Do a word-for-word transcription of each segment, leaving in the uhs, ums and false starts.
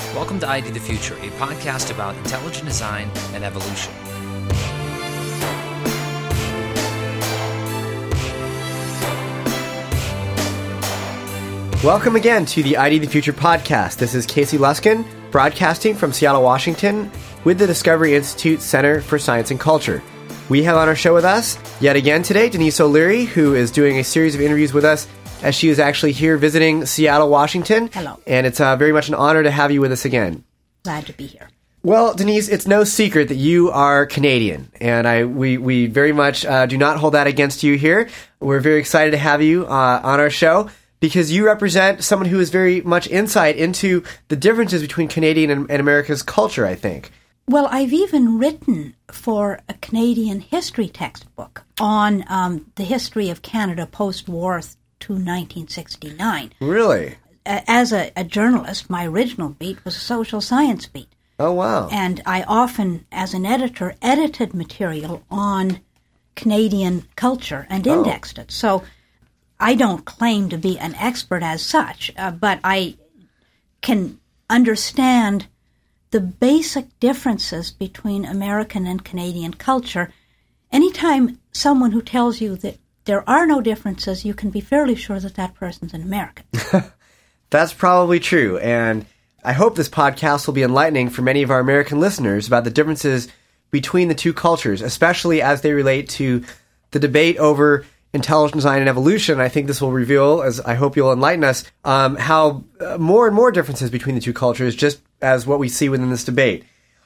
Welcome to I D the Future, a podcast about intelligent design and evolution. Welcome again to the I D the Future podcast. This is Casey Luskin, broadcasting from Seattle, Washington, with the Discovery Institute Center for Science and Culture. We have on our show with us, yet again today, Denise O'Leary, who is doing a series of interviews with us as she is actually here visiting Seattle, Washington. Hello. And it's uh, very much an honor to have you with us again. Glad to be here. Well, Denise, it's no secret that you are Canadian, and I we, we very much uh, do not hold that against you here. We're very excited to have you uh, on our show because you represent someone who has very much insight into the differences between Canadian and, and America's culture, I think. Well, I've even written for a Canadian history textbook on um, the history of Canada post-war to nineteen sixty-nine. Really? As a, a journalist, my original beat was a social science beat. Oh, wow. And I often, as an editor, edited material on Canadian culture and indexed oh. it. So I don't claim to be an expert as such, uh, but I can understand the basic differences between American and Canadian culture. Anytime someone who tells you that there are no differences, you can be fairly sure that that person's an American. That's probably true, and I hope this podcast will be enlightening for many of our American listeners about the differences between the two cultures, especially as they relate to the debate over intelligent design and evolution. I think this will reveal, as I hope you'll enlighten us, um, how uh, more and more differences between the two cultures, just as what we see within this debate.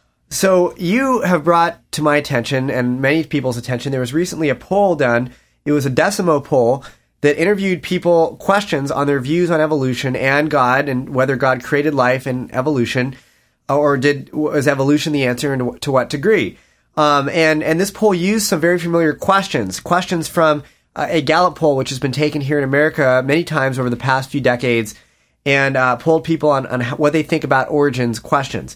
So you have brought to my attention, and many people's attention, there was recently a poll done. It was a Decimo poll that interviewed people questions on their views on evolution and God, and whether God created life and evolution, or did was evolution the answer, and to what degree. Um, and, and this poll used some very familiar questions, questions from uh, a Gallup poll, which has been taken here in America many times over the past few decades, and uh, polled people on, on what they think about origins questions.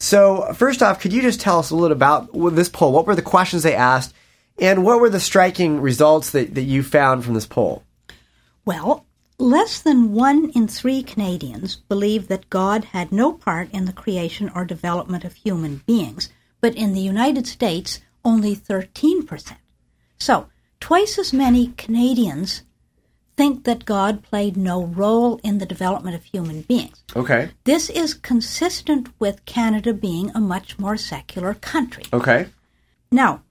So first off, could you just tell us a little about this poll? What were the questions they asked, and what were the striking results that, that you found from this poll? Well, less than one in three Canadians believe that God had no part in the creation or development of human beings, but in the United States, only thirteen percent. So, twice as many Canadians think that God played no role in the development of human beings. Okay. This is consistent with Canada being a much more secular country. Okay. Now,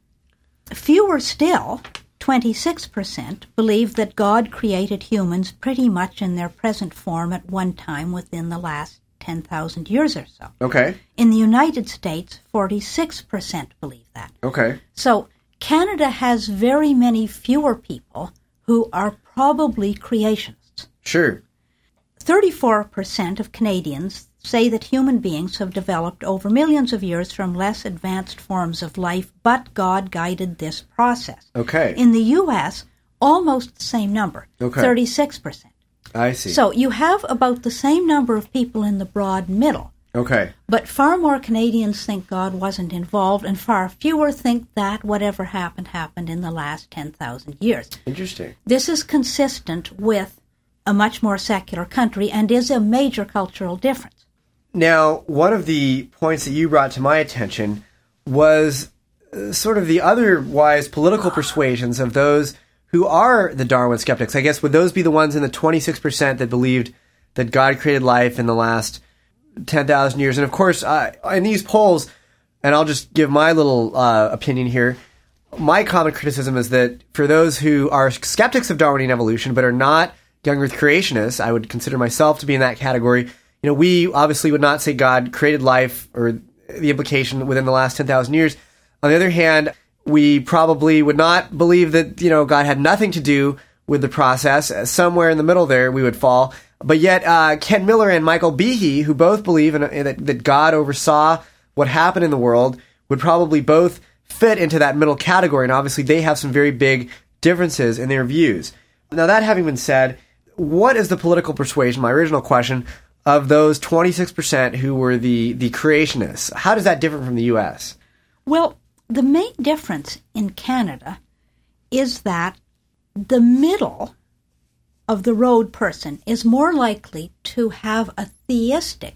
fewer still, twenty-six percent, believe that God created humans pretty much in their present form at one time within the last ten thousand years or so. Okay. In the United States, forty-six percent believe that. Okay. So Canada has very many fewer people who are probably creationists. Sure. thirty-four percent of Canadians say that human beings have developed over millions of years from less advanced forms of life, but God guided this process. Okay. In the U S, almost the same number, okay. thirty-six percent. I see. So you have about the same number of people in the broad middle. Okay. But far more Canadians think God wasn't involved, and far fewer think that whatever happened, happened in the last ten thousand years. Interesting. This is consistent with a much more secular country and is a major cultural difference. Now, one of the points that you brought to my attention was uh, sort of the otherwise political persuasions of those who are the Darwin skeptics. I guess would those be the ones in the twenty-six percent that believed that God created life in the last ten thousand years? And of course, uh, in these polls, and I'll just give my little uh, opinion here, my common criticism is that for those who are skeptics of Darwinian evolution but are not young earth creationists, I would consider myself to be in that category. You know, we obviously would not say God created life, or the implication, within the last ten thousand years. On the other hand, we probably would not believe that, you know, God had nothing to do with the process. Somewhere in the middle there, we would fall. But yet, uh, Ken Miller and Michael Behe, who both believe in, in that, that God oversaw what happened in the world, would probably both fit into that middle category. And obviously, they have some very big differences in their views. Now, that having been said, what is the political persuasion, my original question, of those twenty-six percent who were the, the creationists? How does that differ from the U S? Well, the main difference in Canada is that the middle of the road person is more likely to have a theistic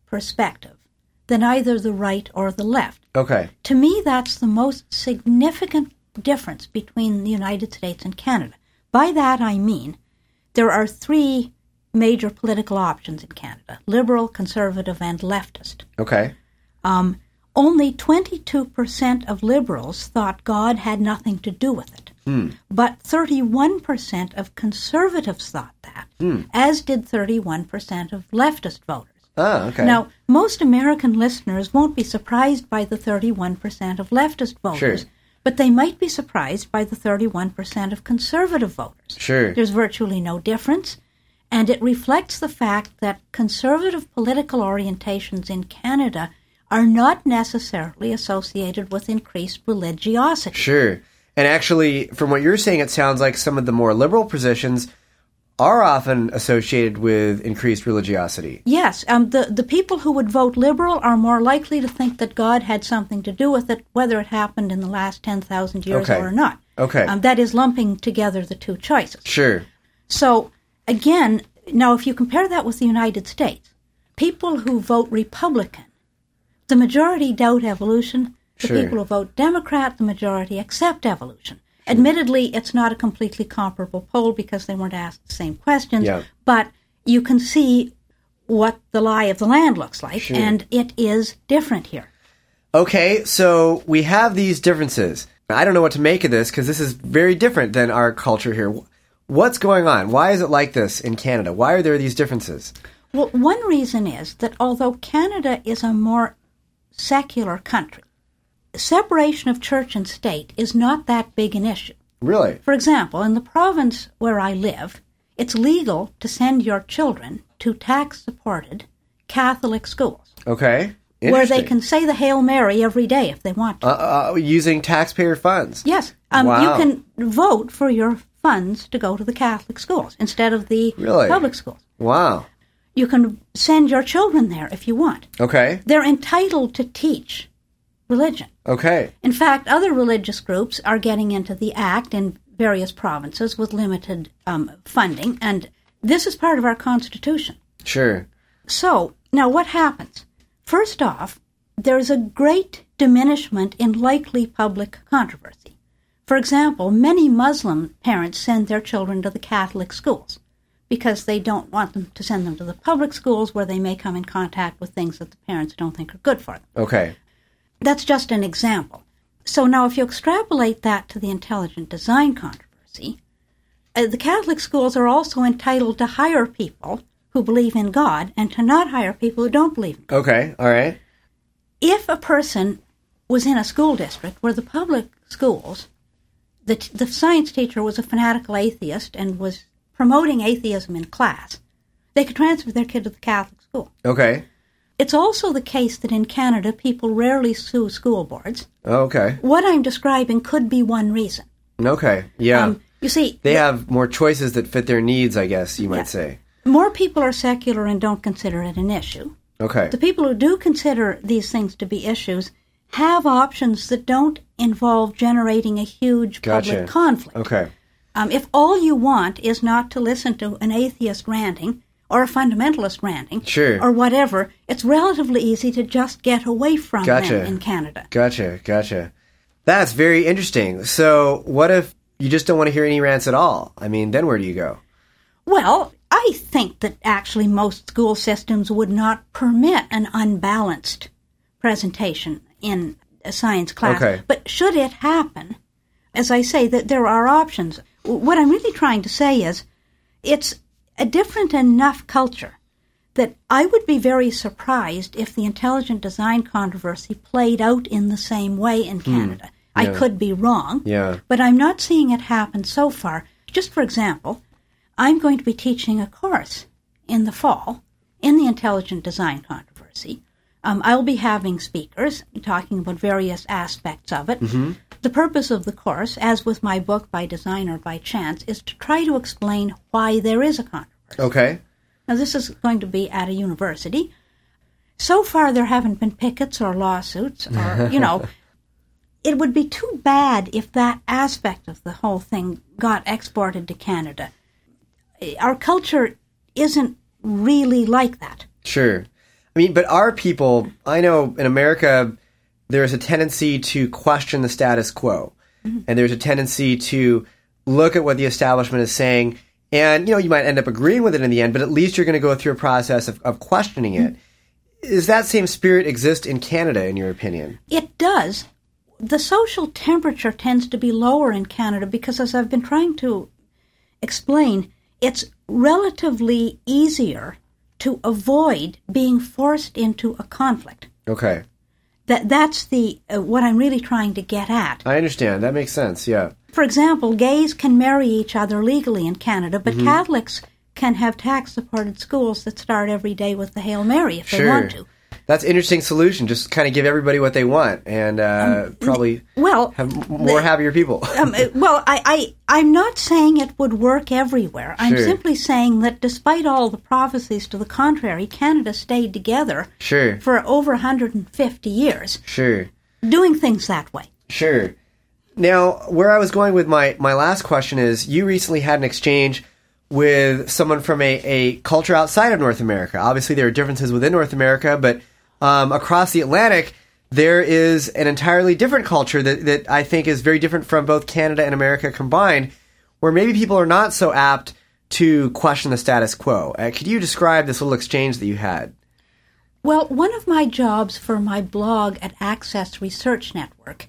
perspective than either the right or the left. Okay. To me, that's the most significant difference between the United States and Canada. By that I mean there are three major political options in Canada: liberal, conservative, and leftist. Okay. Um, only twenty-two percent of liberals thought God had nothing to do with it. Hmm. But thirty-one percent of conservatives thought that, hmm. as did thirty-one percent of leftist voters. Ah, okay. Now, most American listeners won't be surprised by the thirty-one percent of leftist voters, Sure. but they might be surprised by the thirty-one percent of conservative voters. Sure. There's virtually no difference, and it reflects the fact that conservative political orientations in Canada are not necessarily associated with increased religiosity. Sure. And actually, from what you're saying, it sounds like some of the more liberal positions are often associated with increased religiosity. Yes. Um, the, the people who would vote liberal are more likely to think that God had something to do with it, whether it happened in the last ten thousand years Okay. or not. Okay. Um, that is lumping together the two choices. Sure. So, again, now if you compare that with the United States, people who vote Republican, the majority doubt evolution. The Sure. people who vote Democrat, the majority accept evolution. Sure. Admittedly, it's not a completely comparable poll because they weren't asked the same questions, Yeah. but you can see what the lie of the land looks like, Sure. and it is different here. Okay, so we have these differences. I don't know what to make of this because this is very different than our culture here. What's going on? Why is it like this in Canada? Why are there these differences? Well, one reason is that although Canada is a more secular country, separation of church and state is not that big an issue. Really? For example, in the province where I live, it's legal to send your children to tax-supported Catholic schools. Okay. Where they can say the Hail Mary every day if they want to. Uh, uh, using taxpayer funds? Yes. Um, Wow. You can vote for your funds to go to the Catholic schools instead of the Really? public schools. Wow. You can send your children there if you want. Okay. They're entitled to teach religion. Okay. In fact, other religious groups are getting into the act in various provinces with limited um, funding, and this is part of our Constitution. Sure. So, now what happens? First off, there's a great diminishment in likely public controversy. For example, many Muslim parents send their children to the Catholic schools because they don't want them to send them to the public schools where they may come in contact with things that the parents don't think are good for them. Okay. That's just an example. So now if you extrapolate that to the intelligent design controversy, uh, the Catholic schools are also entitled to hire people who believe in God and to not hire people who don't believe in God. Okay. All right. If a person was in a school district where the public schools, the, t- the science teacher was a fanatical atheist and was promoting atheism in class, they could transfer their kid to the Catholic school. Okay. It's also the case that in Canada, people rarely sue school boards. Okay. What I'm describing could be one reason. Okay. Yeah. Um, you see, they the, have more choices that fit their needs, I guess you might Yeah. say. more people are secular and don't consider it an issue. Okay. The people who do consider these things to be issues have options that don't involve generating a huge Gotcha. public conflict. Okay. Um, if all you want is not to listen to an atheist ranting or a fundamentalist ranting Sure. or whatever, it's relatively easy to just get away from Gotcha. them in Canada. Gotcha. Gotcha. That's very interesting. So what if you just don't want to hear any rants at all? I mean, then where do you go? Well, I think that actually most school systems would not permit an unbalanced presentation in a science class. Okay. But should it happen, as I say, that there are options. What I'm really trying to say is it's a different enough culture that I would be very surprised if the intelligent design controversy played out in the same way in Canada. I Yeah. could be wrong, Yeah. but I'm not seeing it happen so far. Just for example, I'm going to be teaching a course in the fall in the intelligent design controversy. Um, I'll be having speakers talking about various aspects of it. Mm-hmm. The purpose of the course, as with my book By Design or By Chance, is to try to explain why there is a controversy. Okay. Now, this is going to be at a university. So far, there haven't been pickets or lawsuits or, you know, it would be too bad if that aspect of the whole thing got exported to Canada. Our culture isn't really like that. Sure. I mean, but our people, I know in America, there's a tendency to question the status quo. Mm-hmm. And there's a tendency to look at what the establishment is saying. And, you know, you might end up agreeing with it in the end, but at least you're going to go through a process of, of questioning it. Mm-hmm. Does that same spirit exist in Canada, in your opinion? It does. The social temperature tends to be lower in Canada because, as I've been trying to explain, it's relatively easier to avoid being forced into a conflict. Okay. That that's the uh, what I'm really trying to get at. I understand. That makes sense, yeah. For example, gays can marry each other legally in Canada, but mm-hmm. Catholics can have tax-supported schools that start every day with the Hail Mary if sure. they want to. That's an interesting solution. Just kind of give everybody what they want and uh, um, probably well, have more the, happier people. um, well, I, I, I'm not saying it would work everywhere. I'm sure. simply saying that despite all the prophecies to the contrary, Canada stayed together sure. for over one hundred fifty years. Sure. Doing things that way. Sure. Now, where I was going with my, my last question is, you recently had an exchange with someone from a, a culture outside of North America. Obviously, there are differences within North America, but Um, across the Atlantic, there is an entirely different culture that, that I think is very different from both Canada and America combined, where maybe people are not so apt to question the status quo. Uh, could you describe this little exchange that you had? Well, one of my jobs for my blog at Access Research Network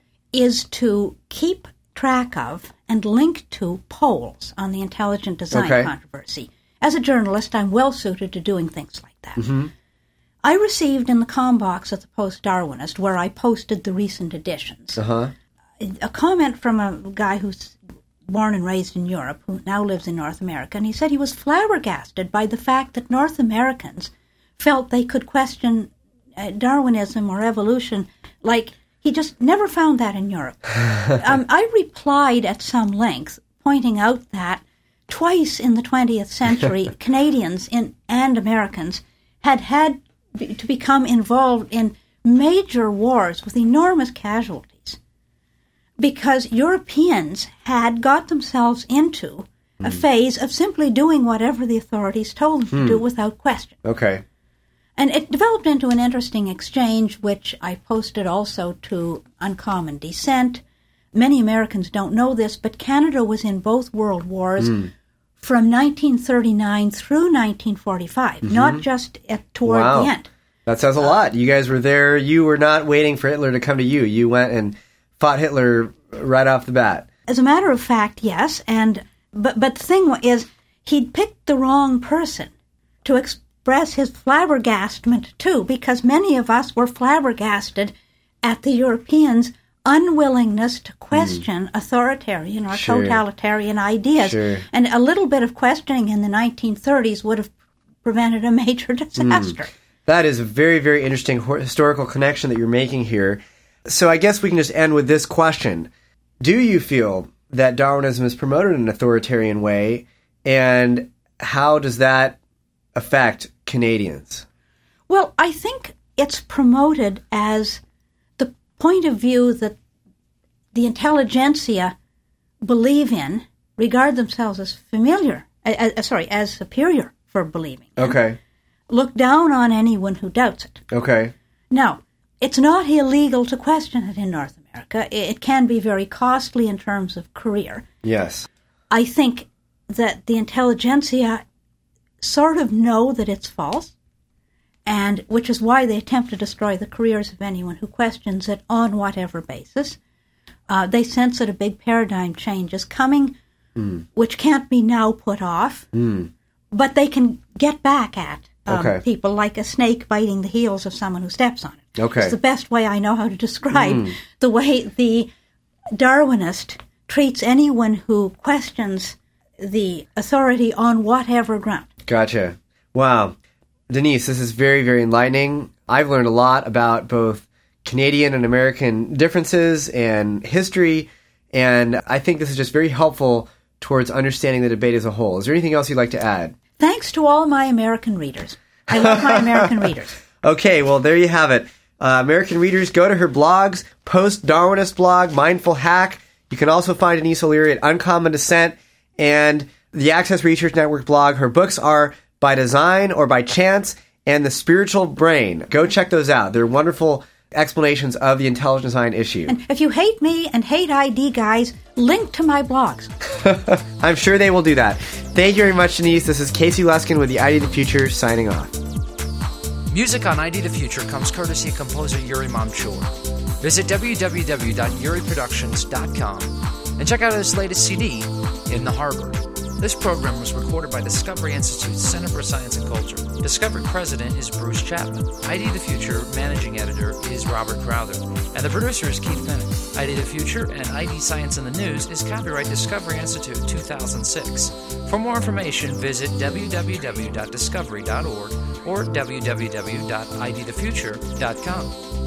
is to keep track of and link to polls on the intelligent design okay. controversy. As a journalist, I'm well suited to doing things like that. Mm-hmm. I received in the com box at the Post-Darwinist, where I posted the recent editions, uh-huh. a comment from a guy who's born and raised in Europe, who now lives in North America, and he said he was flabbergasted by the fact that North Americans felt they could question uh, Darwinism or evolution like he just never found that in Europe. um, I replied at some length, pointing out that twice in the twentieth century, Canadians in, and Americans had had to become involved in major wars with enormous casualties because Europeans had got themselves into mm. a phase of simply doing whatever the authorities told them mm. to do without question. Okay. And it developed into an interesting exchange, which I posted also to Uncommon Descent. Many Americans don't know this, but Canada was in both world wars mm. from nineteen thirty-nine through nineteen forty-five, mm-hmm. not just at, toward wow. the end. That says a lot. You guys were there. You were not waiting for Hitler to come to you. You went and fought Hitler right off the bat. As a matter of fact, yes. And but but the thing is, he'd picked the wrong person to express his flabbergastment to, because many of us were flabbergasted at the Europeans' unwillingness to question mm. authoritarian or sure. totalitarian ideas. Sure. And a little bit of questioning in the nineteen thirties would have prevented a major disaster. Mm. That is a very, very interesting historical connection that you're making here. So I guess we can just end with this question. Do you feel that Darwinism is promoted in an authoritarian way, and how does that affect Canadians? Well, I think it's promoted as the point of view that the intelligentsia believe in, regard themselves as familiar, uh, uh, sorry, as superior for believing in. Okay. Look down on anyone who doubts it. Okay. Now, it's not illegal to question it in North America. It can be very costly in terms of career. Yes. I think that the intelligentsia sort of know that it's false, and which is why they attempt to destroy the careers of anyone who questions it on whatever basis. Uh, they sense that a big paradigm change is coming, mm. which can't be now put off, mm. but they can get back at Um, okay. people like a snake biting the heels of someone who steps on it. Okay. It's the best way I know how to describe mm. the way the Darwinist treats anyone who questions the authority on whatever ground. Gotcha. Wow. Denise, this is very, very enlightening. I've learned a lot about both Canadian and American differences and history, and I think this is just very helpful towards understanding the debate as a whole. Is there anything else you'd like to add? Thanks to all my American readers. I love my American readers. Okay, well, there you have it. Uh, American readers, go to her blogs, Post-Darwinist blog, Mindful Hack. You can also find Denise O'Leary at Uncommon Descent and the Access Research Network blog. Her books are By Design or By Chance and The Spiritual Brain. Go check those out. They're wonderful explanations of the intelligent design issue. And if you hate me and hate I D guys, link to my blogs. I'm sure they will do that. Thank you very much, Denise. This is Casey Luskin with the I D the Future signing off. Music on I D the Future comes courtesy of composer Yuri Mamchur. Visit w w w dot yuri productions dot com and check out his latest C D, In the Harbor. This program was recorded by Discovery Institute's Center for Science and Culture. Discovery President is Bruce Chapman. I D the Future Managing Editor is Robert Crowther. And the producer is Keith Bennett. I D the Future and I D Science in the News is copyright Discovery Institute two thousand six. For more information, visit w w w dot discovery dot org or w w w dot i d the future dot com.